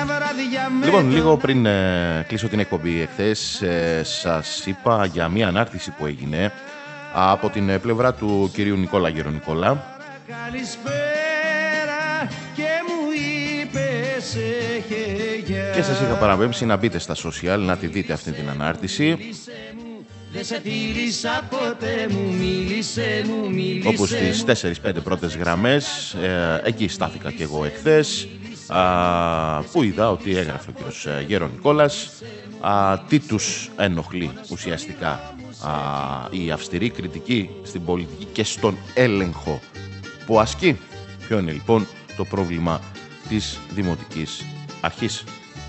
Λοιπόν, λίγο πριν κλείσω την εκπομπή εχθές, σας είπα για μια ανάρτηση που έγινε από την πλευρά του κυρίου Νικόλα Γερονικόλα. Και σας είχα παραπέμψει να μπείτε στα social, να τη δείτε αυτή την ανάρτηση. Όπου στις 4-5 πρώτες γραμμές, εκεί στάθηκα και εγώ εχθές, που είδα ότι έγραφε ο κύριος Γερονικόλας τι τους ενοχλεί ουσιαστικά η αυστηρή κριτική στην πολιτική και στον έλεγχο που ασκεί. Ποιο είναι λοιπόν το πρόβλημα της Δημοτικής Αρχής?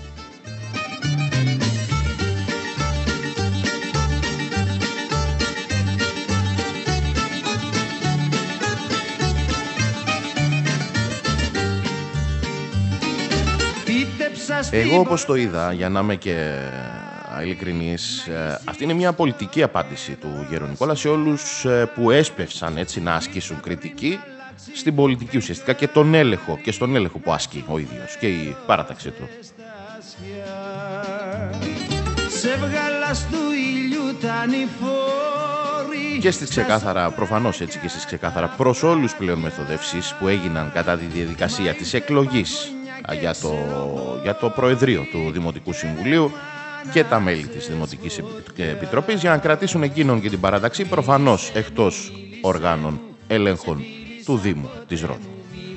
Εγώ όπως το είδα, για να είμαι και ειλικρινής, αυτή είναι μια πολιτική απάντηση του Γερονικόλα σε όλους που έσπευσαν έτσι να ασκήσουν κριτική στην πολιτική ουσιαστικά και τον έλεγχο και στον έλεγχο που ασκεί ο ίδιος και η παράταξή του. Και στις ξεκάθαρα, προφανώς έτσι και στις ξεκάθαρα προς όλους πλέον μεθοδεύσεις που έγιναν κατά τη διαδικασία της εκλογής για το Προεδρείο του Δημοτικού Συμβουλίου και τα μέλη της Δημοτικής Επιτροπής για να κρατήσουν εκείνον και την παράταξη προφανώς εκτός οργάνων ελέγχων του Δήμου της Ρόδου.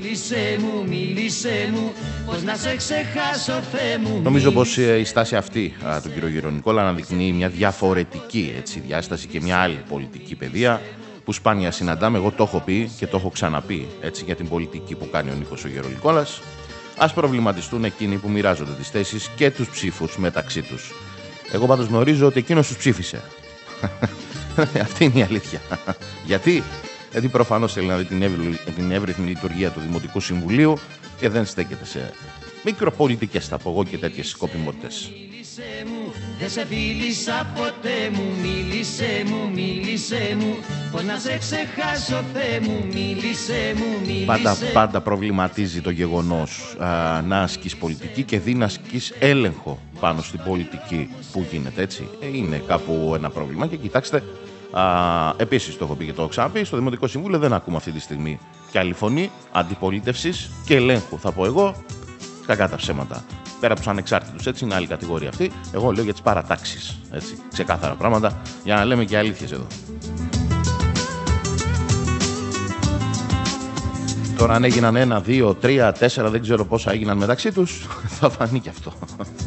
Νομίζω πως η στάση αυτή του κ. Γερονικόλα αναδεικνύει μια διαφορετική διάσταση και μια άλλη πολιτική παιδεία που σπάνια συναντάμε. Εγώ το έχω πει και το έχω ξαναπεί για την πολιτική που κάνει ο Νίκος ο Γερονικόλας. Ας προβληματιστούν εκείνοι που μοιράζονται τις θέσεις και τους ψήφους μεταξύ τους. Εγώ πάντως γνωρίζω ότι εκείνος τους ψήφισε. Αυτή είναι η αλήθεια. Γιατί προφανώς θέλει να δει την εύρυθμη λειτουργία του Δημοτικού Συμβουλίου και δεν στέκεται σε μικροπολιτικές, θα πω εγώ, και τέτοιες σκοπιμότητες. Δεν σε φίλησα ποτέ μου, μίλησέ μου, πώς να σε ξεχάσω, Θεέ μου, μίλησέ μου. Πάντα προβληματίζει το γεγονός να ασκείς πολιτική και δει να ασκείς έλεγχο πάνω στην πολιτική που γίνεται, έτσι. Είναι κάπου ένα πρόβλημα και κοιτάξτε, επίσης το έχω πει και το έχω ξαναπεί, στο Δημοτικό Συμβούλιο δεν ακούμε αυτή τη στιγμή και άλλη φωνή αντιπολίτευσης και ελέγχου, θα πω εγώ, κακά τα ψέματα. Πέρα από τους ανεξάρτητους, έτσι, είναι άλλη κατηγορία αυτή. Εγώ λέω για τις παρατάξεις, έτσι, ξεκάθαρα πράγματα, για να λέμε και αλήθειες εδώ. Τώρα αν έγιναν 1, 2, 3, 4, δεν ξέρω πόσα έγιναν μεταξύ τους, θα φανεί και αυτό.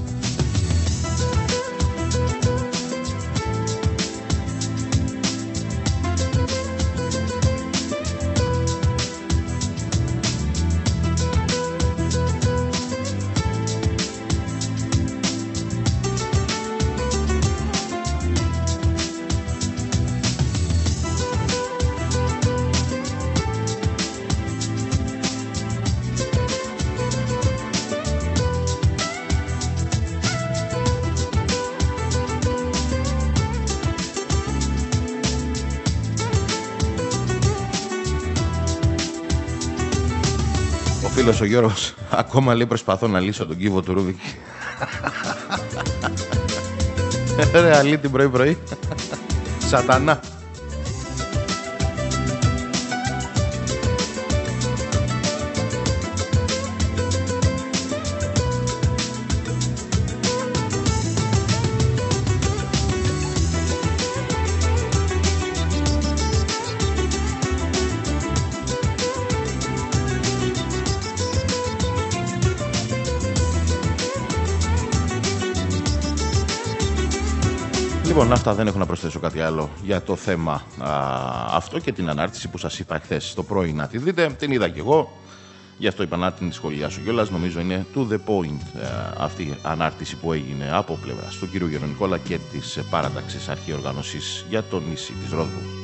Ο Γιώργος ακόμα λέει προσπαθώ να λύσω τον κύβο του Ρούβικ. Ρε αλήτη πρωί-πρωί. Σατανά. Λοιπόν, αυτά, δεν έχω να προσθέσω κάτι άλλο για το θέμα αυτό και την ανάρτηση που σας είπα χθες το πρωί να τη δείτε. Την είδα κι εγώ, γι' αυτό είπα να την σχολιάσω κιόλας. Νομίζω είναι to the point αυτή η ανάρτηση που έγινε από πλευράς του κ. Γερονικόλα και της παράταξης αρχιοργάνωσης για το νησί της Ρόδου.